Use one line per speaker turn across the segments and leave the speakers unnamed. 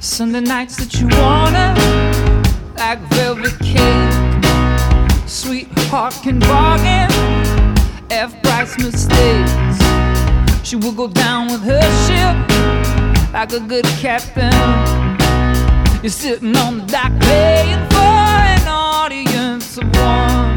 Sunday nights that you wanna, like velvet cake. Sweetheart can bargain, F-price mistakes. She will go down with her ship like a good captain. You're sitting on the dock paying for an audience of one.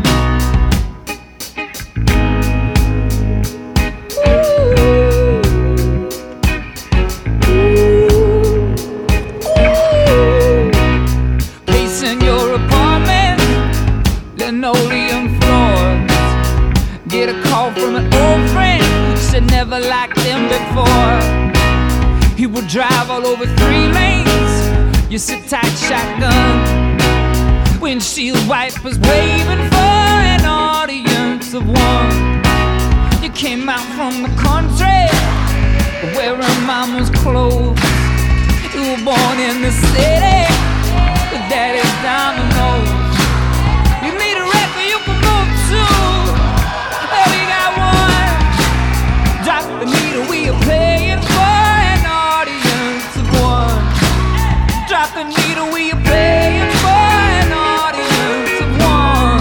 Linoleum floors. Get a call from an old friend who said never liked them before. He would drive all over 3 lanes. You sit tight shotgun. Windshield wipers waving for an audience of one. You came out from the country wearing mama's clothes. You were born in the city with daddy's dominoes. You need a record you can move to. Oh, we got one. Drop the meter, we are paying for an audience of one. Drop the meter, we are paying for an audience of one.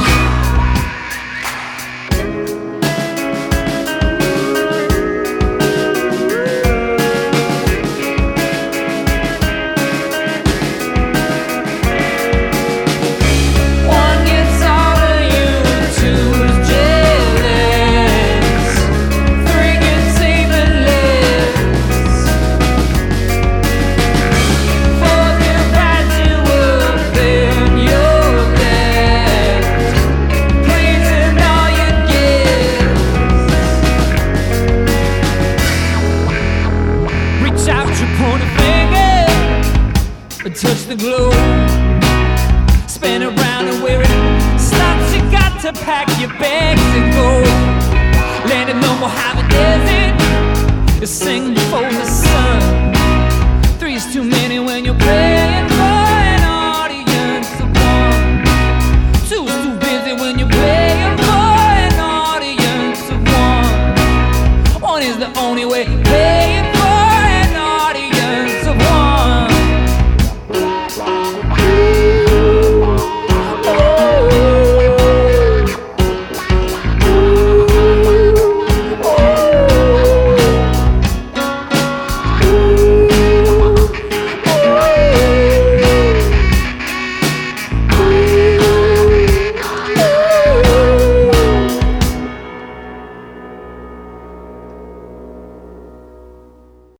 Touch the globe, spin around and where it stops, you got to pack your bags and go. Land in no Mojave Desert, you sing before the sun. 3's too many when you're paying for an audience of one. 2's too busy when you're paying for an audience of one. One is the only way.